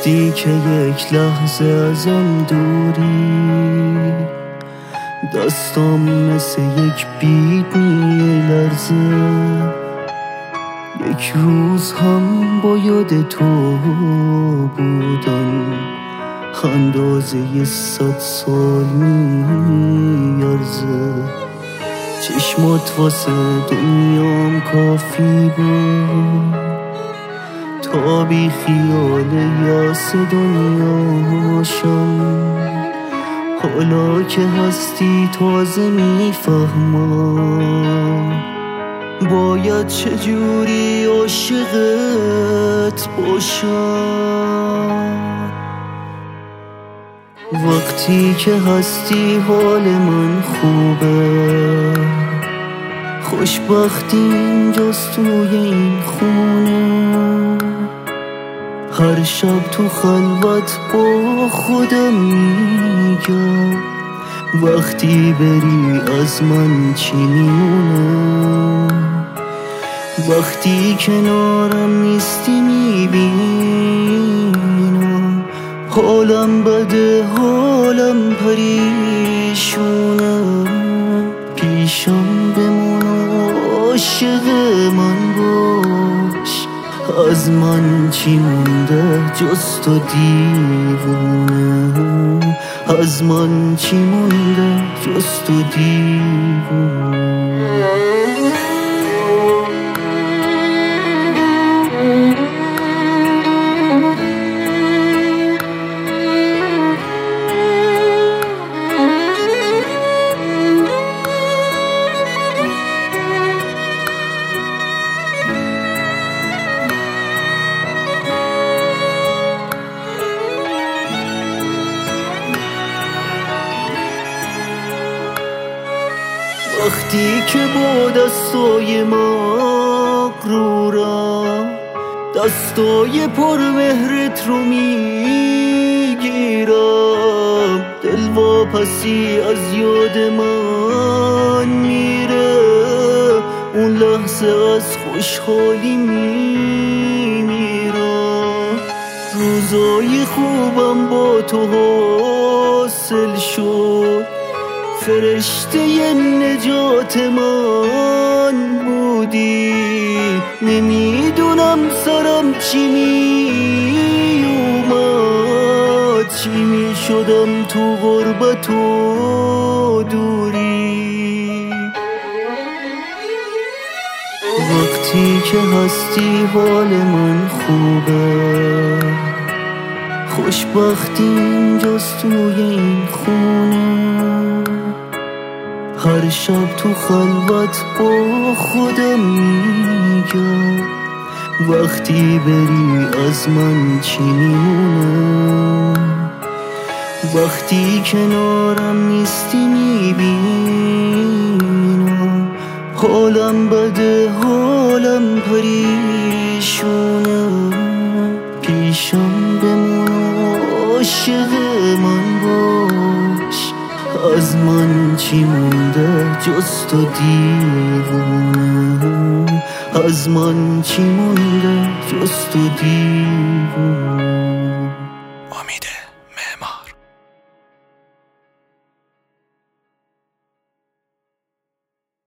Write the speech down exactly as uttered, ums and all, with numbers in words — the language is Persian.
وقتی که یک لحظه ازم دوری، دستام مثل یک بید میلرزه. یک روز هم با یاد تو بودن اندازه صد سال میارزه. چشمات واسه دنیام کافی بود تا بی خیال یاس دنیاشم. حالا که هستی تازه میفهمم باید چجوری عاشقت باشم. وقتی که هستی حال من خوبه، خوشبختی اینجاست توی این خونه. هر شب تو خلوت با خودم میگم وقتی بری از من چی میمونه. وقتی کنارم نیستی میبینم حالم بده، حالم پریشونه. پیشم بمون و عاشق من باش، از من چی مونده جز تو دیوونه. از من چی مونده جز تو دیوونه. وقتی که با دستای مغرورم دستای پر مهرت رو میگیرم، دل واپسی از یاد من میره. اون لحظه از خوشحالی میمیرم. روزای خوبم با تو حاصل شد، فرشته نجات من بودی. نمیدونم سرم چی می اومد، چی می شدم تو غربت و دوری. وقتی که هستی حال من خوبه، خوشبختی اینجاست توی این خونه. هر شب تو خلوت با خودم میگم وقتی بری از من چی میمونه. وقتی کنارم نیستی میبینم حالم بده، حالم پریشونه. پیشم بمون و عاشق من باش، از من چی مونده جز تو دیوونه. از من چی مونده جز تو دیوونه.